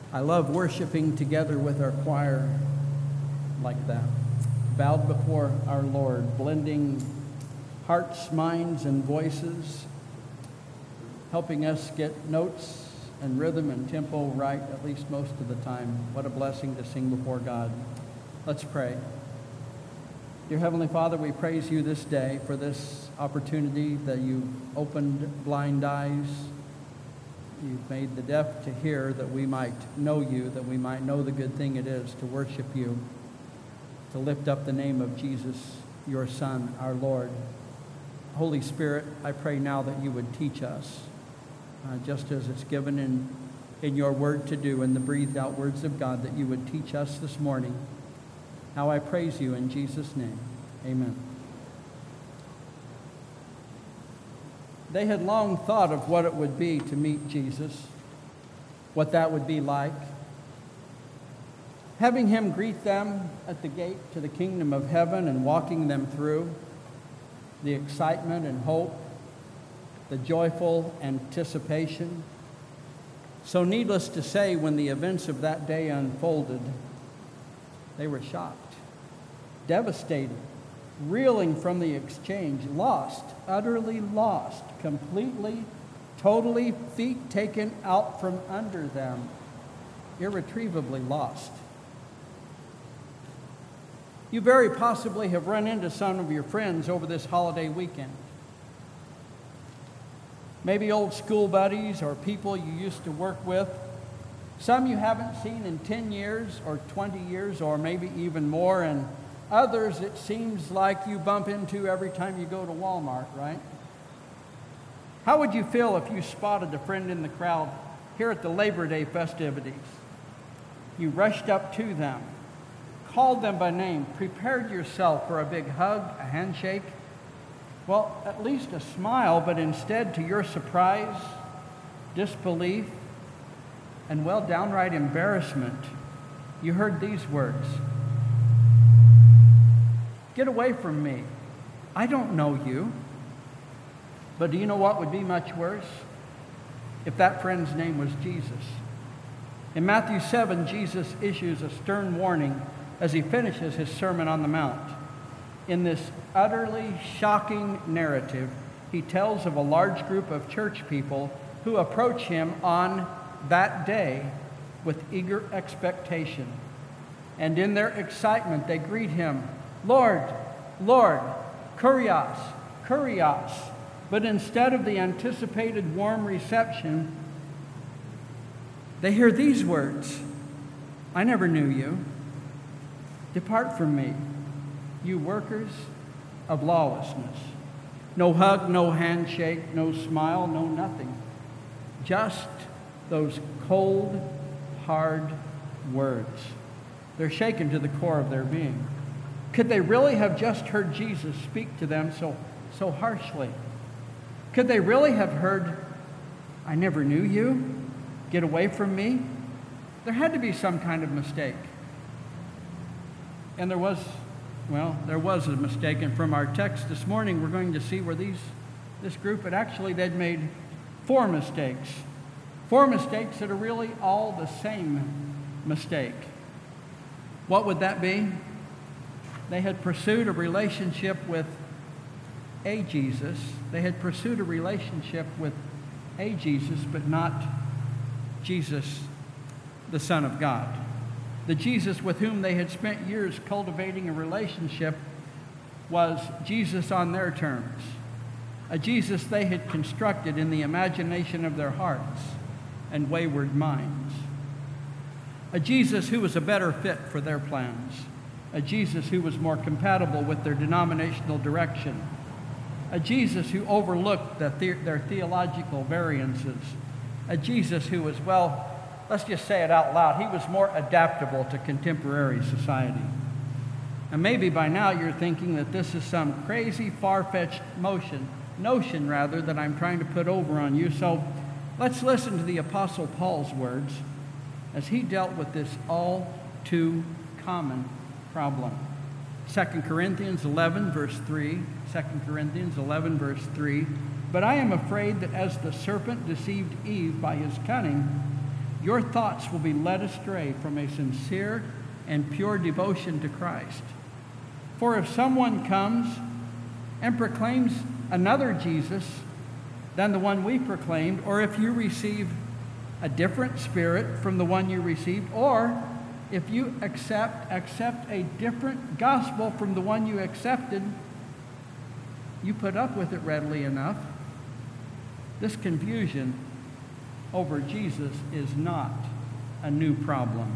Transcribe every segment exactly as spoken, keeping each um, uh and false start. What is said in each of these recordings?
I love worshiping together with our choir like that, bowed before our Lord, blending hearts, minds, and voices, helping us get notes and rhythm and tempo right, at least most of the time. What a blessing to sing before God. Let's pray. Dear Heavenly Father, we praise you this day for this opportunity that you've opened blind eyes. You've made the deaf to hear, that we might know you, that we might know the good thing it is to worship you, to lift up the name of Jesus, your Son, our Lord. Holy Spirit, I pray now that you would teach us, uh, just as it's given in, in your word to do, in the breathed out words of God, that you would teach us this morning. How I praise you in Jesus' name. Amen. They had long thought of what it would be to meet Jesus, what that would be like. Having him greet them at the gate to the kingdom of heaven and walking them through, the excitement and hope, the joyful anticipation. So needless to say, when the events of that day unfolded, they were shocked, devastated, reeling from the exchange, lost, utterly lost, completely, totally, feet taken out from under them, irretrievably lost. You very possibly have run into some of your friends over this holiday weekend. Maybe old school buddies or people you used to work with. Some you haven't seen in ten years or twenty years or maybe even more, and others it seems like you bump into every time you go to Walmart, right? How would you feel if you spotted a friend in the crowd here at the Labor Day festivities? You rushed up to them, called them by name, prepared yourself for a big hug, a handshake, well, at least a smile, but instead, to your surprise, disbelief, and, well, downright embarrassment, you heard these words: "Get away from me. I don't know you." But do you know what would be much worse? If that friend's name was Jesus. In Matthew seven, Jesus issues a stern warning as he finishes his Sermon on the Mount. In this utterly shocking narrative, he tells of a large group of church people who approach him on that day with eager expectation. And in their excitement, they greet him, "Lord, Lord, Kurios, Kurios." But instead of the anticipated warm reception, they hear these words: "I never knew you. Depart from me, you workers of lawlessness." No hug, no handshake, no smile, no nothing. Just those cold, hard words. They're shaken to the core of their being. Could they really have just heard Jesus speak to them so, so harshly? Could they really have heard, "I never knew you. Get away from me"? There had to be some kind of mistake. And there was, well, there was a mistake. And from our text this morning, we're going to see where these, this group had actually, they'd made four mistakes. Four mistakes that are really all the same mistake. What would that be? They had pursued a relationship with a Jesus. They had pursued a relationship with a Jesus, but not Jesus, the Son of God. The Jesus with whom they had spent years cultivating a relationship was Jesus on their terms, a Jesus they had constructed in the imagination of their hearts and wayward minds, a Jesus who was a better fit for their plans, a Jesus who was more compatible with their denominational direction, a Jesus who overlooked the the- their theological variances, a Jesus who was, well, let's just say it out loud, he was more adaptable to contemporary society. And maybe by now you're thinking that this is some crazy, far-fetched motion, notion rather, that I'm trying to put over on you. So let's listen to the Apostle Paul's words as he dealt with this all too common problem. Second Corinthians eleven, verse three. Second Corinthians eleven, verse three. "But I am afraid that as the serpent deceived Eve by his cunning, your thoughts will be led astray from a sincere and pure devotion to Christ. For if someone comes and proclaims another Jesus than the one we proclaimed, or if you receive a different spirit from the one you received, or if you accept accept a different gospel from the one you accepted, you put up with it readily enough. This confusion over Jesus is not a new problem.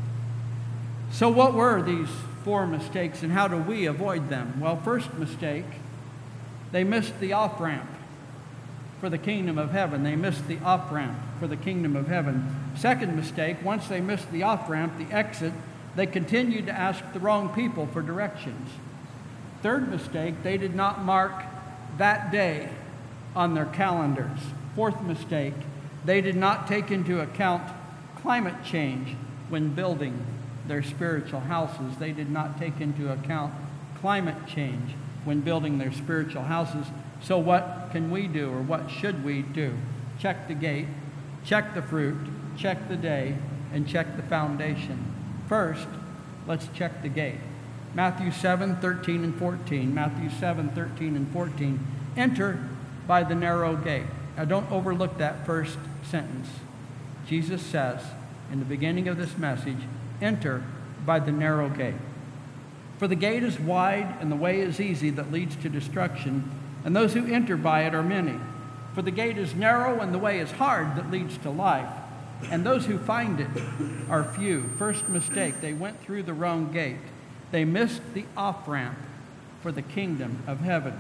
So what were these four mistakes, and how do we avoid them? Well, first mistake, they missed the off-ramp for the kingdom of heaven. They missed the off-ramp for the kingdom of heaven. Second mistake, once they missed the off-ramp, the exit, they continued to ask the wrong people for directions. Third mistake, they did not mark that day on their calendars. Fourth mistake, they did not take into account climate change when building their spiritual houses. They did not take into account climate change when building their spiritual houses. So what can we do, or what should we do? Check the gate, check the fruit, check the day, and check the foundation. First, let's check the gate. Matthew seven, thirteen and fourteen. Matthew seven, thirteen and fourteen. Enter by the narrow gate. Now don't overlook that first sentence. Jesus says in the beginning of this message, enter by the narrow gate. For the gate is wide and the way is easy that leads to destruction, and those who enter by it are many. For the gate is narrow and the way is hard that leads to life, and those who find it are few. First mistake, they went through the wrong gate. They missed the off-ramp for the kingdom of heaven.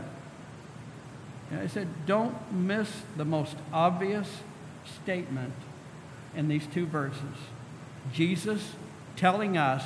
And I said, don't miss the most obvious statement in these two verses. Jesus telling us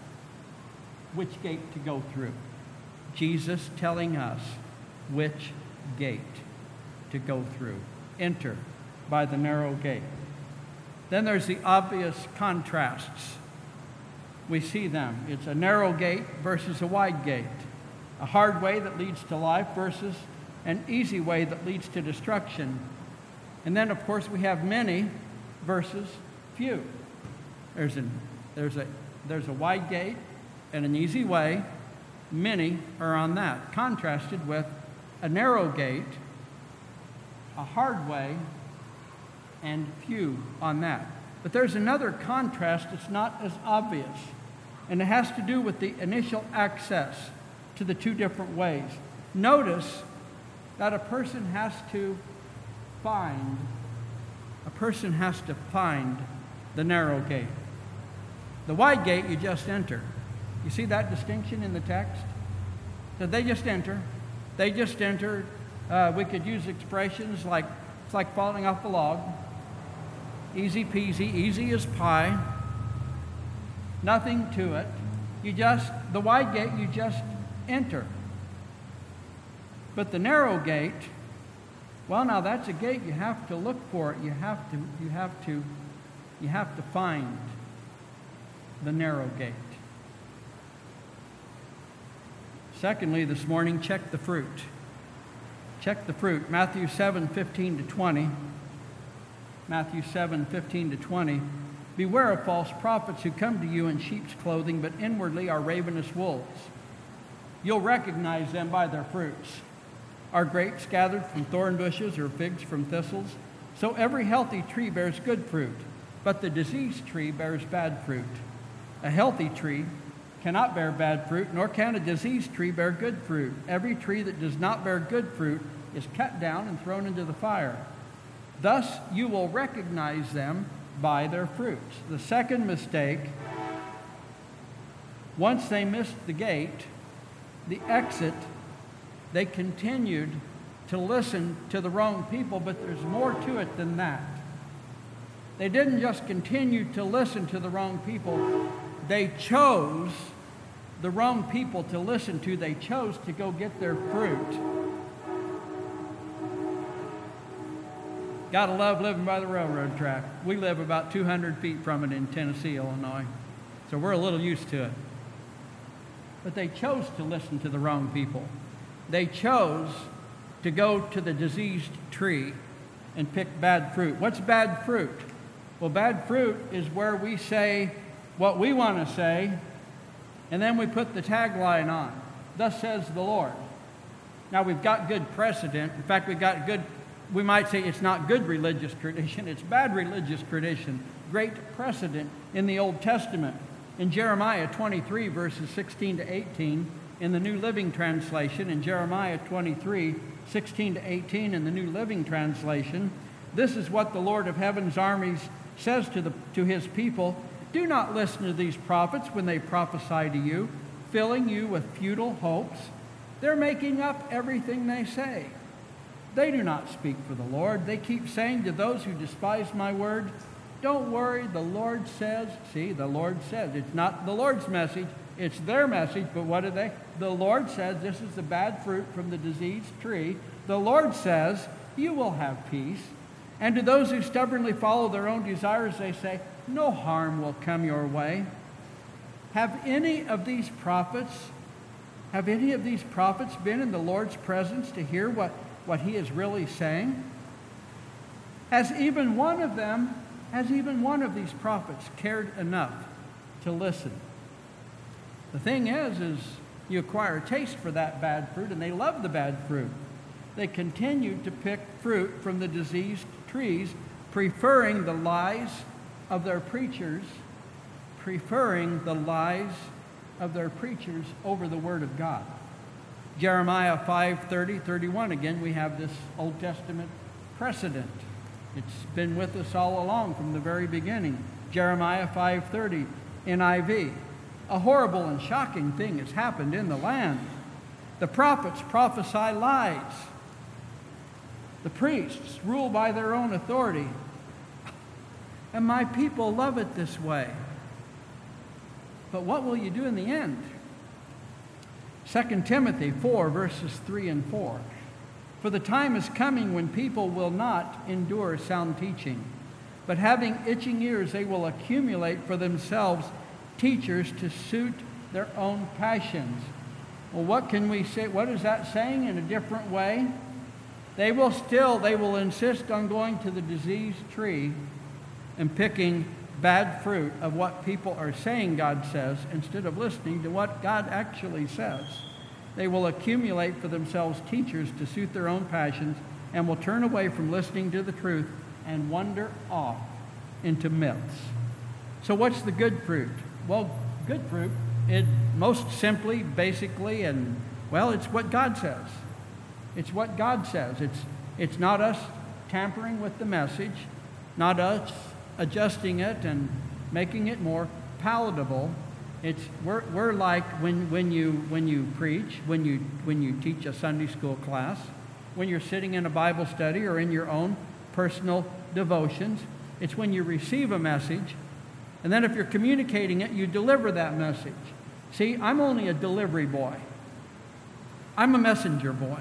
which gate to go through. Jesus telling us which gate to go through. Enter by the narrow gate. Then there's the obvious contrasts. We see them. It's a narrow gate versus a wide gate. A hard way that leads to life versus an easy way that leads to destruction. And then, of course, we have many versus few. There's a, there's a, there's a wide gate and an easy way. Many are on that, contrasted with a narrow gate, a hard way, and few on that. But there's another contrast that's not as obvious, and it has to do with the initial access to the two different ways. Notice that a person has to find, a person has to find the narrow gate. The wide gate, you just enter. You see that distinction in the text? So they just enter. They just enter. Uh, we could use expressions like, it's like falling off a log. Easy peasy, easy as pie. Nothing to it. You just, the wide gate, you just enter. But the narrow gate, well, now that's a gate. You have to look for it. You have to, you have to, you have to find the narrow gate. Secondly, this morning, check the fruit. Check the fruit. Matthew seven, fifteen to twenty. Matthew seven, fifteen to twenty. Beware of false prophets who come to you in sheep's clothing, but inwardly are ravenous wolves. You'll recognize them by their fruits. Are grapes gathered from thorn bushes or figs from thistles? So every healthy tree bears good fruit, but the diseased tree bears bad fruit. A healthy tree cannot bear bad fruit, nor can a diseased tree bear good fruit. Every tree that does not bear good fruit is cut down and thrown into the fire. Thus you will recognize them by their fruits. The second mistake, once they missed the gate, the exit, they continued to listen to the wrong people, but there's more to it than that. They didn't just continue to listen to the wrong people. They chose the wrong people to listen to. They chose to go get their fruit. Gotta love living by the railroad track. We live about two hundred feet from it in Tennessee, Illinois, so we're a little used to it. But they chose to listen to the wrong people. They chose to go to the diseased tree and pick bad fruit. What's bad fruit? Well, bad fruit is where we say what we want to say, and then we put the tagline on, "Thus says the Lord." Now, we've got good precedent. In fact, we've got good, we might say it's not good religious tradition, it's bad religious tradition. Great precedent in the Old Testament. In Jeremiah twenty-three, verses sixteen to eighteen, in the New Living Translation, in Jeremiah twenty-three, sixteen to eighteen, in the New Living Translation, this is what the Lord of Heaven's armies says to, the, to his people: "Do not listen to these prophets when they prophesy to you, filling you with futile hopes. They're making up everything they say. They do not speak for the Lord. They keep saying to those who despise my word, 'Don't worry, the Lord says.'" See, the Lord says. It's not the Lord's message, it's their message, but what do they? The Lord says, this is the bad fruit from the diseased tree. The Lord says, "You will have peace." And to those who stubbornly follow their own desires, they say, "No harm will come your way." Have any of these prophets, have any of these prophets been in the Lord's presence to hear what, what he is really saying? Has even one of them Has even one of these prophets cared enough to listen? The thing is, is you acquire a taste for that bad fruit, and they love the bad fruit. They continue to pick fruit from the diseased trees, preferring the lies of their preachers, preferring the lies of their preachers over the Word of God. Jeremiah five, thirty, thirty-one, again, we have this Old Testament precedent. It's been with us all along from the very beginning. Jeremiah five thirty, N I V. "A horrible and shocking thing has happened in the land. The prophets prophesy lies. The priests rule by their own authority. And my people love it this way. But what will you do in the end?" Second Timothy four, verses three and four. "For the time is coming when people will not endure sound teaching, but having itching ears, they will accumulate for themselves teachers to suit their own passions." Well, what can we say? What is that saying in a different way? They will still, they will insist on going to the diseased tree and picking bad fruit of what people are saying God says instead of listening to what God actually says. They will accumulate for themselves teachers to suit their own passions and will turn away from listening to the truth and wander off into myths. So what's the good fruit? Well, good fruit, it most simply, basically, and well, it's what God says. It's what God says. It's, it's not us tampering with the message, not us adjusting it and making it more palatable. It's we're, we're like when, when you when you preach, when you when you teach a Sunday school class, when you're sitting in a Bible study or in your own personal devotions. It's when you receive a message, and then if you're communicating it, you deliver that message. See, I'm only a delivery boy. I'm a messenger boy.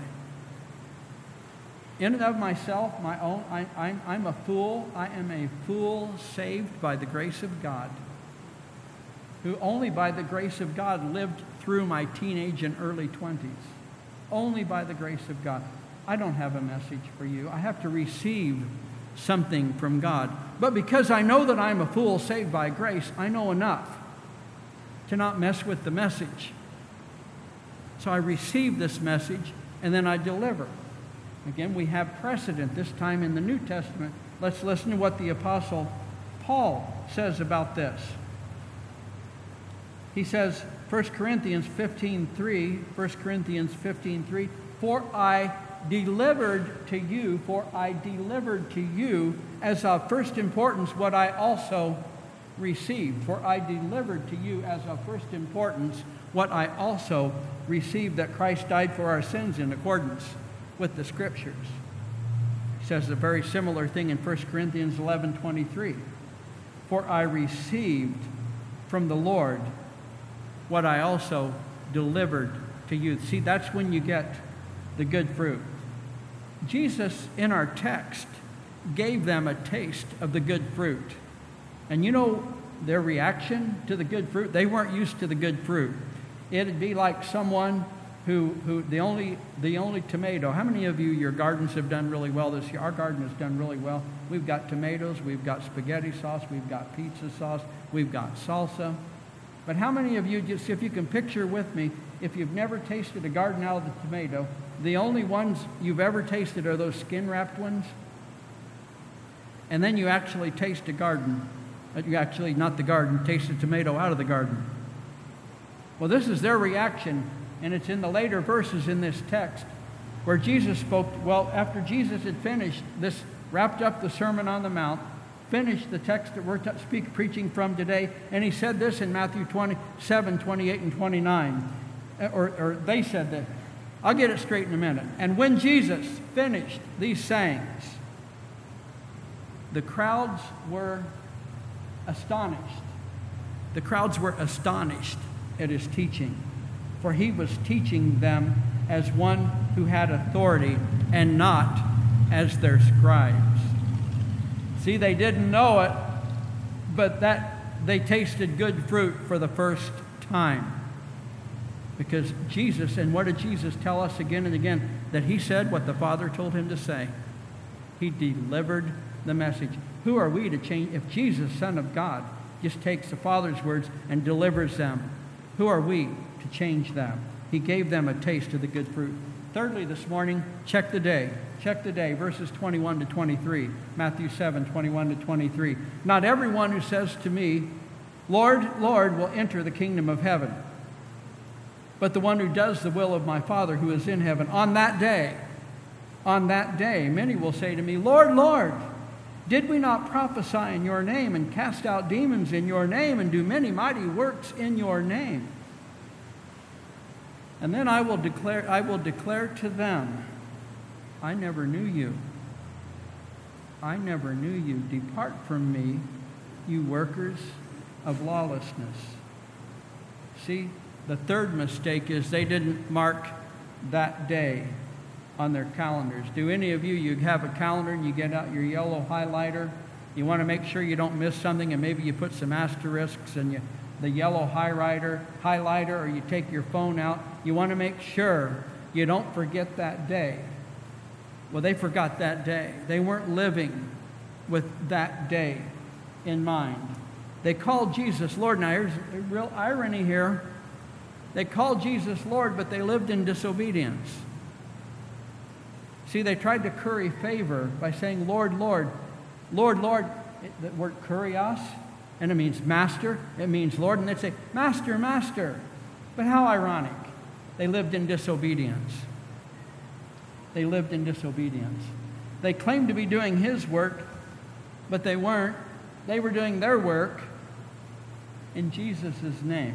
In and of myself, my own, I, I'm, I'm a fool. I am a fool saved by the grace of God, who only by the grace of God lived through my teenage and early twenties. Only by the grace of God. I don't have a message for you. I have to receive something from God. But because I know that I'm a fool saved by grace, I know enough to not mess with the message. So I receive this message and then I deliver. Again, we have precedent, this time in the New Testament. Let's listen to what the Apostle Paul says about this. He says, First Corinthians fifteen three, First Corinthians fifteen three, "For I delivered to you, for I delivered to you as of first importance what I also received. For I delivered to you as of first importance what I also received, that Christ died for our sins in accordance with the Scriptures." He says a very similar thing in First Corinthians eleven twenty-three. "For I received from the Lord what I also delivered to you." See, that's when you get the good fruit. Jesus, in our text, gave them a taste of the good fruit. And you know their reaction to the good fruit? They weren't used to the good fruit. It'd be like someone who, who the only the only tomato. How many of you, your gardens have done really well this year? Our garden has done really well. We've got tomatoes, we've got spaghetti sauce, we've got pizza sauce, we've got salsa. But how many of you, just if you can picture with me, if you've never tasted a garden out of the tomato, the only ones you've ever tasted are those skin-wrapped ones? And then you actually taste a garden. You actually, not the garden, taste a tomato out of the garden. Well, this is their reaction, and it's in the later verses in this text where Jesus spoke. Well, after Jesus had finished this, wrapped up the Sermon on the Mount, finished the text that we're t- speak, preaching from today, and he said this in Matthew twenty-seven, twenty-eight, and twenty-nine. Or, or they said that. I'll get it straight in a minute. And when Jesus finished these sayings, the crowds were astonished. The crowds were astonished at his teaching, for he was teaching them as one who had authority and not as their scribes. See, they didn't know it, but that they tasted good fruit for the first time. Because Jesus, and what did Jesus tell us again and again? That he said what the Father told him to say. He delivered the message. Who are we to change? If Jesus, Son of God, just takes the Father's words and delivers them, who are we to change them? He gave them a taste of the good fruit. Thirdly, this morning, check the day. Check the day, verses twenty-one to twenty-three. Matthew seven, twenty-one to twenty-three. Not everyone who says to me, Lord, Lord, will enter the kingdom of heaven, but the one who does the will of my Father who is in heaven. On that day, on that day, many will say to me, Lord, Lord, did we not prophesy in your name and cast out demons in your name and do many mighty works in your name? And then I will declare, I will declare to them, I never knew you. I never knew you. Depart from me, you workers of lawlessness. See, the third mistake is they didn't mark that day on their calendars. Do any of you, you have a calendar and you get out your yellow highlighter? You want to make sure you don't miss something, and maybe you put some asterisks and you, the yellow highlighter, highlighter, or you take your phone out. You want to make sure you don't forget that day. Well, they forgot that day. They weren't living with that day in mind. They called Jesus Lord. Now, here's a real irony here. They called Jesus Lord, but they lived in disobedience. See, they tried to curry favor by saying, Lord, Lord, Lord, Lord. The word kurios, and it means master. It means Lord. And they'd say, Master, Master. But how ironic. They lived in disobedience. They lived in disobedience. They claimed to be doing his work, but they weren't. They were doing their work in Jesus' name.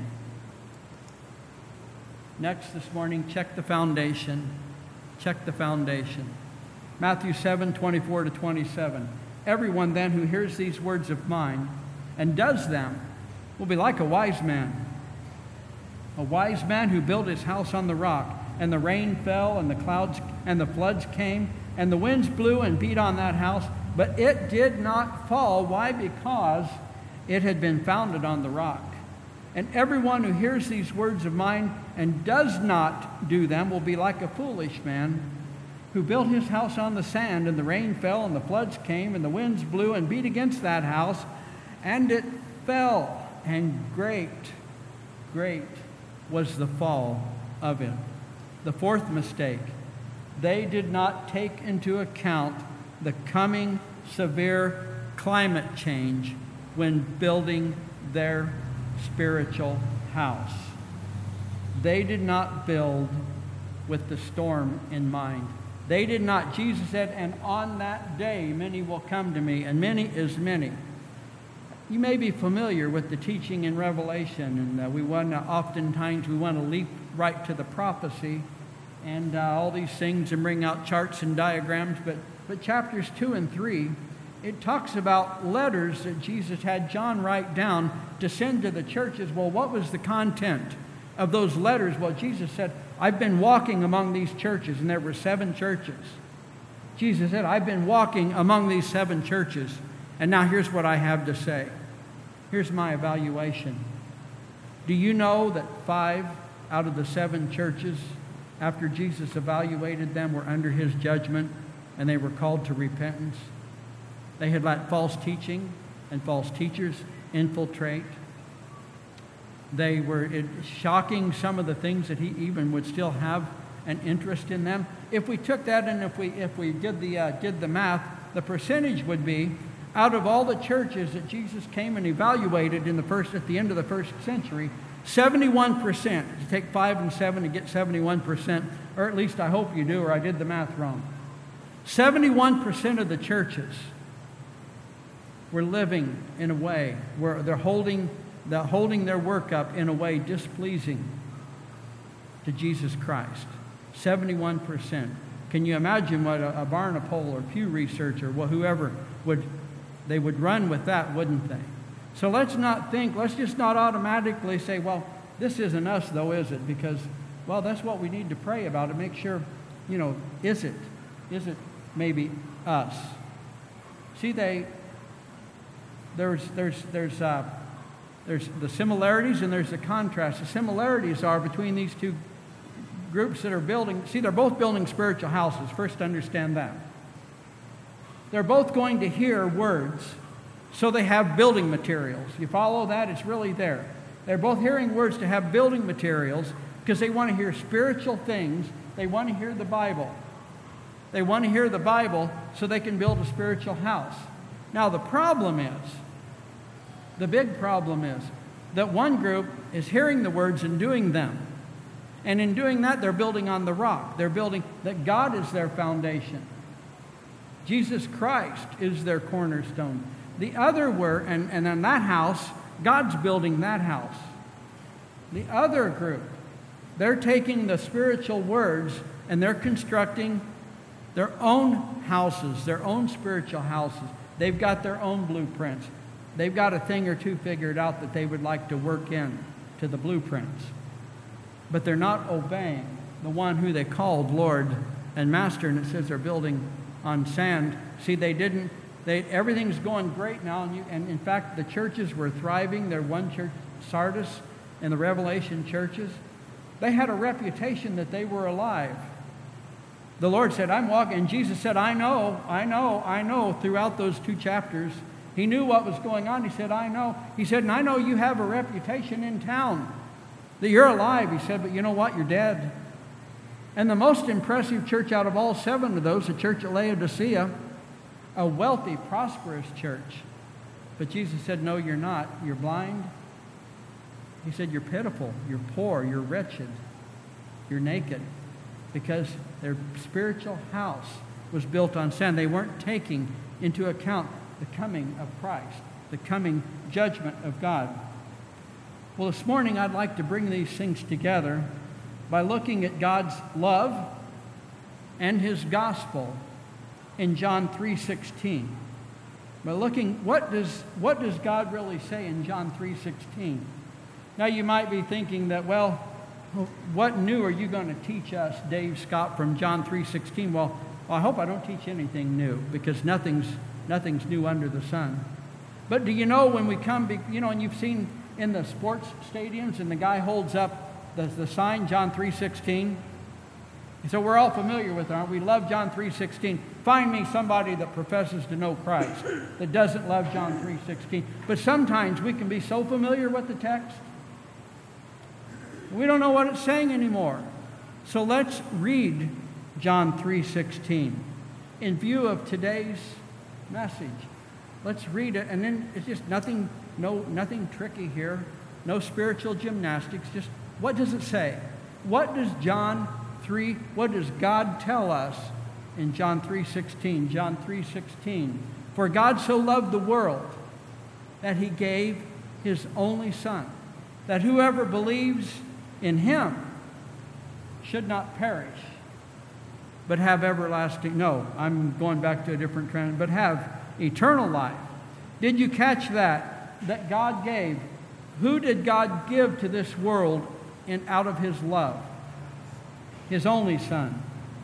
Next this morning, check the foundation. Check the foundation. Matthew seven, twenty-four to twenty-seven. Everyone then who hears these words of mine and does them will be like a wise man. A wise man who built his house on the rock, and the rain fell, and the clouds and the floods came, and the winds blew and beat on that house, but it did not fall. Why? Because it had been founded on the rock. And everyone who hears these words of mine and does not do them will be like a foolish man who built his house on the sand, and the rain fell, and the floods came, and the winds blew and beat against that house, and it fell, and great, great was the fall of it. The fourth mistake, they did not take into account the coming severe climate change when building their spiritual house. They did not build with the storm in mind. They did not. Jesus said, and on that day many will come to me, and many is many. You may be familiar with the teaching in Revelation, and uh, we want to, oftentimes we want to leap right to the prophecy and uh, all these things and bring out charts and diagrams, but, but chapters two and three, it talks about letters that Jesus had John write down to send to the churches. Well, what was the content of those letters? Well, Jesus said, I've been walking among these churches, and there were seven churches. Jesus said, I've been walking among these seven churches, and now here's what I have to say. Here's my evaluation. Do you know that five out of the seven churches after Jesus evaluated them, were under his judgment, and they were called to repentance. They had let false teaching and false teachers infiltrate. They were it, shocking some of the things that he even would still have an interest in them. If we took that and if we if we did the uh, did the math, the percentage would be, out of all the churches that Jesus came and evaluated in the first at the end of the first century, seventy-one percent. You take five and seven to get seventy-one percent, or at least I hope you do, or I did the math wrong. seventy-one percent of the churches were living in a way where they're holding, they're holding their work up in a way displeasing to Jesus Christ. seventy-one percent. Can you imagine what a, a Barna poll or Pew Research or whoever would, they would run with that, wouldn't they? So let's not think, let's just not automatically say, well, this isn't us though, is it? Because, well, that's what we need to pray about and make sure, you know, is it? Is it maybe us? See, they, there's, there's, there's, uh, there's the similarities and there's the contrast. The similarities are between these two groups that are building. See, they're both building spiritual houses. First, understand that. They're both going to hear words, so they have building materials. You follow that? It's really there. They're both hearing words to have building materials because they want to hear spiritual things. They want to hear the Bible. They want to hear the Bible so they can build a spiritual house. Now, the problem is, the big problem is, that one group is hearing the words and doing them. And in doing that, they're building on the rock. They're building that God is their foundation. Jesus Christ is their cornerstone. The other were, and, and in that house, God's building that house. The other group, they're taking the spiritual words and they're constructing their own houses, their own spiritual houses. They've got their own blueprints. They've got a thing or two figured out that they would like to work in to the blueprints. But they're not obeying the one who they called Lord and Master, and it says they're building on sand. See, they didn't, they, everything's going great now, and, you, and in fact, the churches were thriving. They're one church, Sardis, and the Revelation churches. They had a reputation that they were alive. The Lord said, I'm walking, and Jesus said, I know, I know, I know, throughout those two chapters. He knew what was going on. He said, I know. He said, and I know you have a reputation in town that you're alive. He said, but you know what? You're dead. And the most impressive church out of all seven of those, the church at Laodicea, a wealthy, prosperous church. But Jesus said, no, you're not. You're blind. He said, you're pitiful. You're poor. You're wretched. You're naked. Because their spiritual house was built on sand. They weren't taking into account the coming of Christ, the coming judgment of God. Well, this morning I'd like to bring these things together by looking at God's love and his gospel in John three sixteen. By looking, what does what does God really say in John three sixteen? Now you might be thinking that, well, what new are you going to teach us, Dave Scott, from John three sixteen? Well, I hope I don't teach anything new, because nothing's nothing's new under the sun. But do you know when we come, you know, and you've seen in the sports stadiums, and the guy holds up the, the sign, John three sixteen. So we're all familiar with it, aren't we? Love John three sixteen. Find me somebody that professes to know Christ that doesn't love John three sixteen. But sometimes we can be so familiar with the text, we don't know what it's saying anymore. So let's read John three sixteen in view of today's message. Let's read it, and then it's just nothing, no, nothing tricky here, no spiritual gymnastics. Just what does it say? What does John three? What does God tell us in John three sixteen? John three sixteen. For God so loved the world that he gave his only Son, that whoever believes in him should not perish, but have everlasting. No, I'm going back to a different trend. But have eternal life. Did you catch that? That God gave. Who did God give to this world in out of his love? His only Son.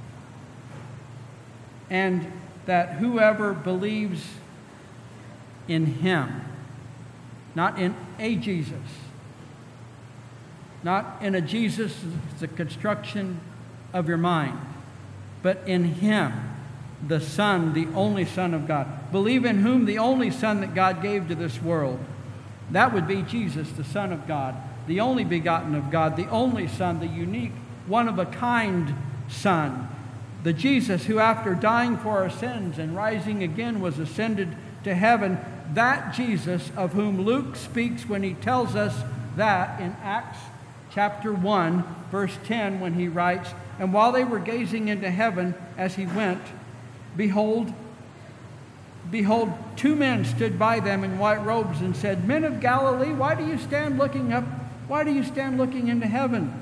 And that whoever believes in him, not in a Jesus, not in a Jesus, it's a construction of your mind, but in him, the Son, the only Son of God. Believe in whom? The only Son that God gave to this world. That would be Jesus, the Son of God, the only begotten of God, the only Son, the unique, one-of-a-kind Son. The Jesus who, after dying for our sins and rising again, was ascended to heaven. That Jesus of whom Luke speaks when he tells us that in Acts chapter one, verse ten, when he writes, "And while they were gazing into heaven as he went, behold, behold, two men stood by them in white robes and said, 'Men of Galilee, why do you stand looking up? Why do you stand looking into heaven?'"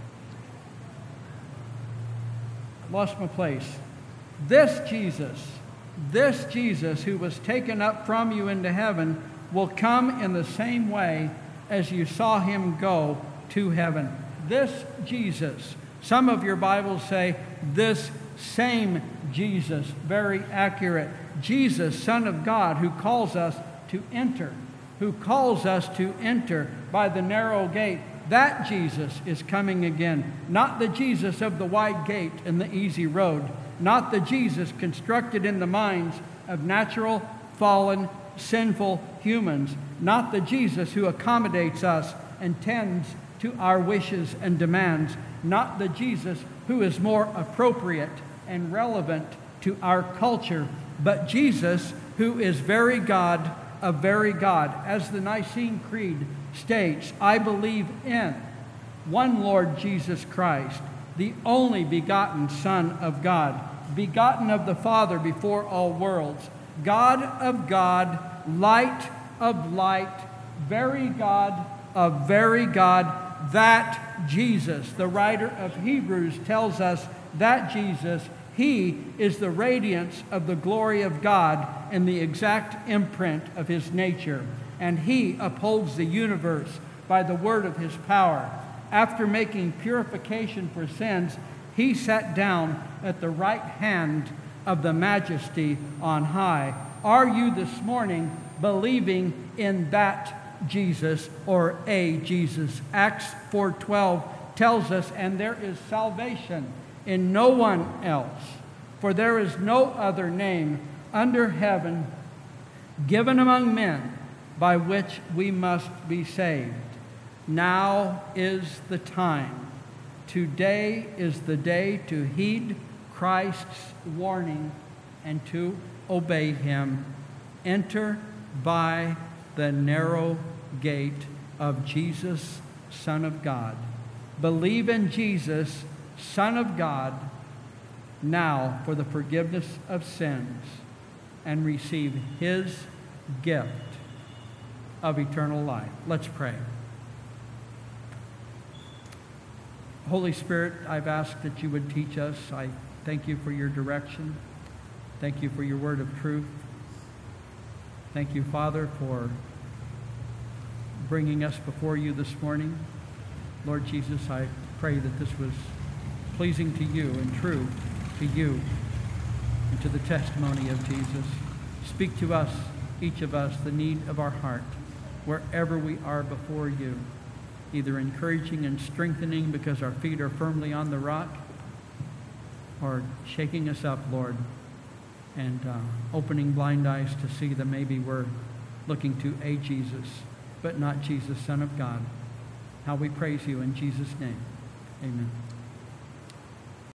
Lost my place. This Jesus, this Jesus who was taken up from you into heaven will come in the same way as you saw him go to heaven. This Jesus. Some of your Bibles say this same Jesus. Very accurate. Jesus, Son of God, who calls us to enter, who calls us to enter by the narrow gate. That Jesus is coming again. Not the Jesus of the wide gate and the easy road. Not the Jesus constructed in the minds of natural, fallen, sinful humans. Not the Jesus who accommodates us and tends to our wishes and demands. Not the Jesus who is more appropriate and relevant to our culture, but Jesus who is very God of very God. As the Nicene Creed states, I believe in one Lord Jesus Christ, the only begotten Son of God, begotten of the Father before all worlds, God of God, light of light, very God of very God. That Jesus, the writer of Hebrews tells us that Jesus, he is the radiance of the glory of God and the exact imprint of his nature. And he upholds the universe by the word of his power. After making purification for sins, he sat down at the right hand of the Majesty on high. Are you this morning believing in that Jesus or a Jesus? Acts four twelve tells us, and there is salvation in no one else, for there is no other name under heaven given among men by which we must be saved. Now is the time. Today is the day to heed Christ's warning and to obey him. Enter by the narrow gate of Jesus, Son of God. Believe in Jesus, Son of God, now for the forgiveness of sins, and receive his gift of eternal life. Let's pray. Holy Spirit, I've asked that you would teach us. I thank you for your direction. Thank you for your word of truth. Thank you, Father, for bringing us before you this morning. Lord Jesus, I pray that this was pleasing to you and true to you and to the testimony of Jesus. Speak to us, each of us, the need of our heart, wherever we are before you, either encouraging and strengthening because our feet are firmly on the rock, or shaking us up, Lord, and uh, opening blind eyes to see that maybe we're looking to a Jesus, but not Jesus, Son of God. How we praise you in Jesus' name. Amen.